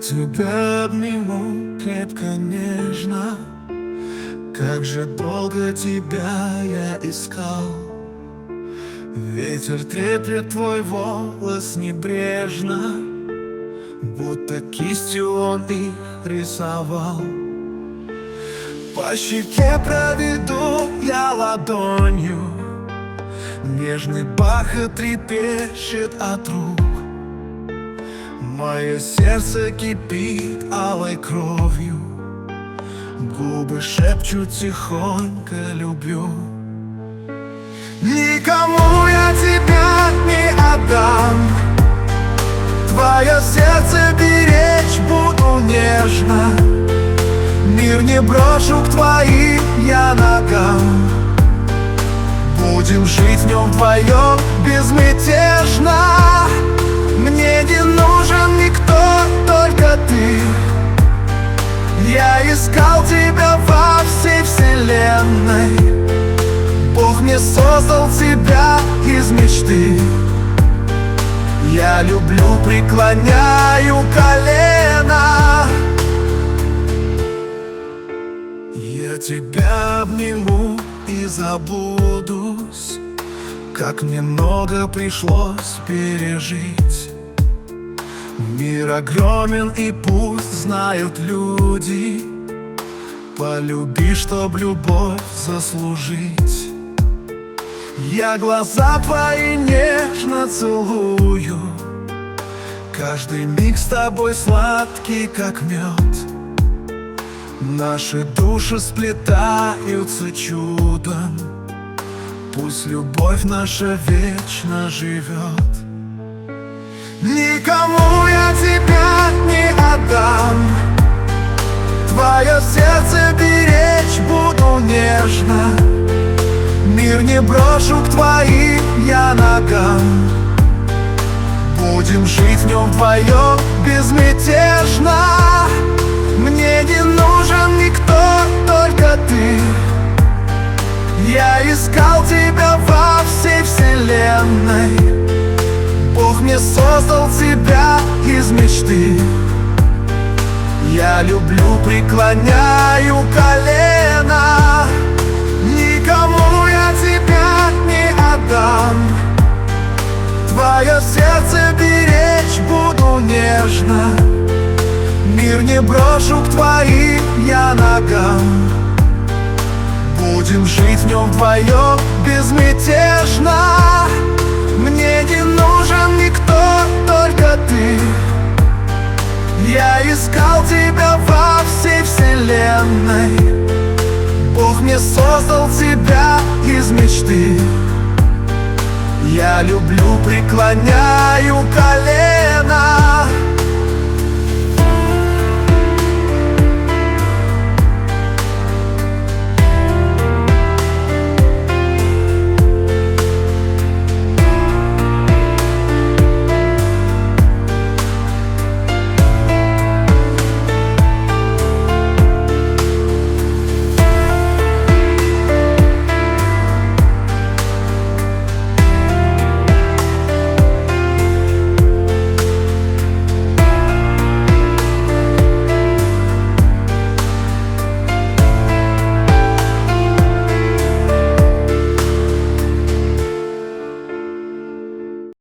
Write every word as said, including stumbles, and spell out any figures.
тебя обниму крепко, нежно. Как же долго тебя я искал. Ветер треплет твой волос небрежно, будто кистью он их рисовал. По щеке проведу я ладонью, нежный бархат трепещет от рук. Мое сердце кипит алой кровью, губы шепчут тихонько «люблю». Никому я тебя не отдам, твое сердце беречь буду нежно. Мир не брошу к твоим я ногам, будем жить в нем вдвоем безмятежно. Мне не нужен никто, только ты. Я искал тебя во всей вселенной, Бог мне создал тебя из мечты. Я люблю, преклоняю колено. Я тебя обниму и забудусь, как мне много пришлось пережить. Мир огромен, и пусть знают люди, полюби, чтоб любовь заслужить. Я глаза твои нежно целую, каждый миг с тобой сладкий, как мед. Наши души сплетаются чудом, пусть любовь наша вечно живет. Никому я тебя не отдам, твое сердце беречь буду нежно. Мир не брошу к твоим я ногам, будем жить в нем вдвоем безмятежно. Мне не нужен никто, только ты. Я искал тебя во всей вселенной, Бог мне создал тебя из мечты. Я люблю, преклоняю колено. Никому я тебя не отдам, твое сердце беречь буду нежно. Мир не брошу к твоим я ногам, будем жить в нем вдвоем безмятежно. Мне не нужен никто, только ты. Я искал тебя во всей вселенной, Бог мне создал тебя из мечты. Я люблю, преклоняю колено.